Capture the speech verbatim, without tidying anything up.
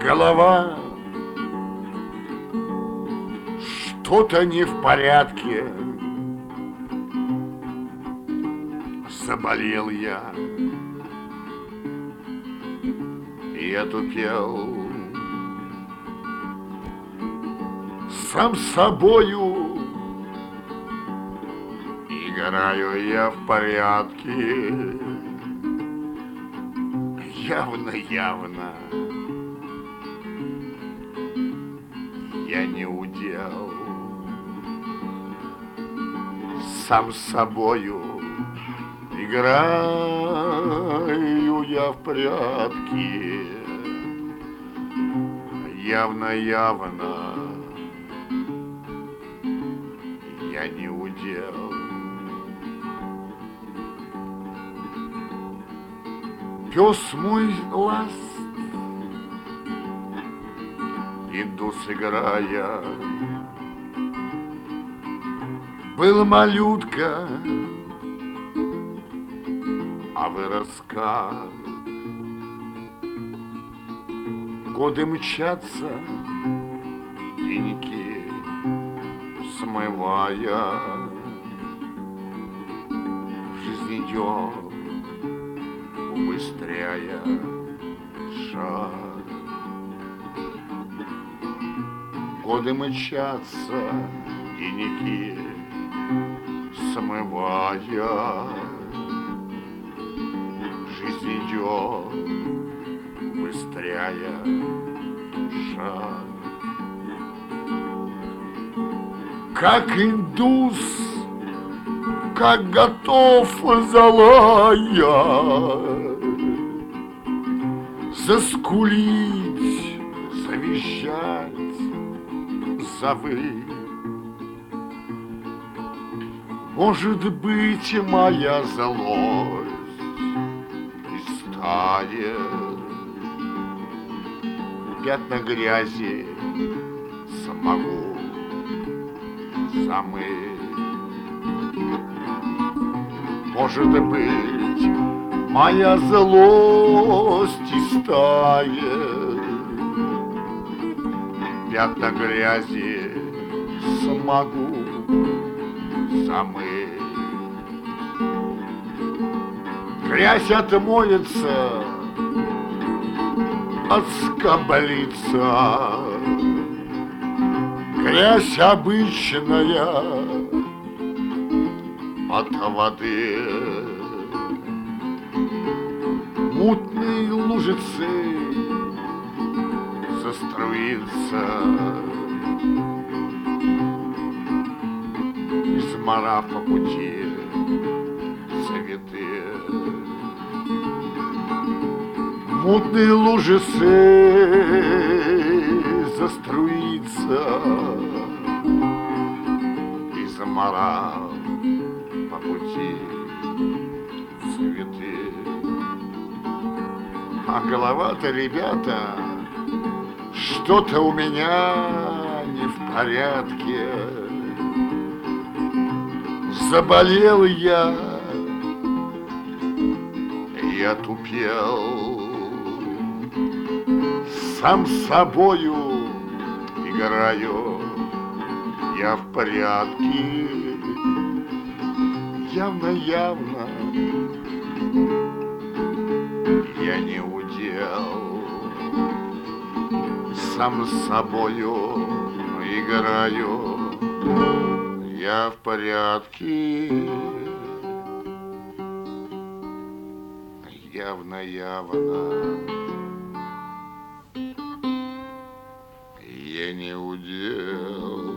голова, что-то не в порядке. Заболел я и отупел. Сам с собою играю я в порядке. Явно, явно я не удел. Сам с собою играю я в прятки. Явно, явно я не удел. Пес мой ласт, иду сыграя, был малютка, а выросла. Годы мчатся, деньги смывая. Жизнь идет, убыстряя шаг. Годы мчатся, деньги смывая. Жизнь идет, убыстряя шаг. Как индус, как готов залая, заскулить, завизжать, завыть. Может быть, моя злость истает, пятна грязи смогу замыть. Может быть, моя злость истает, пятна грязи смогу замыть. Грязь отмоется, отскоблится. Грязь обычная от воды. Мутные лужицы заструится, изморав по пути цветы. Мутные лужицы заструится, изморав по пути цветы. А голова-то, ребята, что-то у меня не в порядке. Заболел я и отупел. Сам с собою играю я в порядке. Явно, явно я не удел. Сам с собою играю я в порядке. Явно, явно я не удел.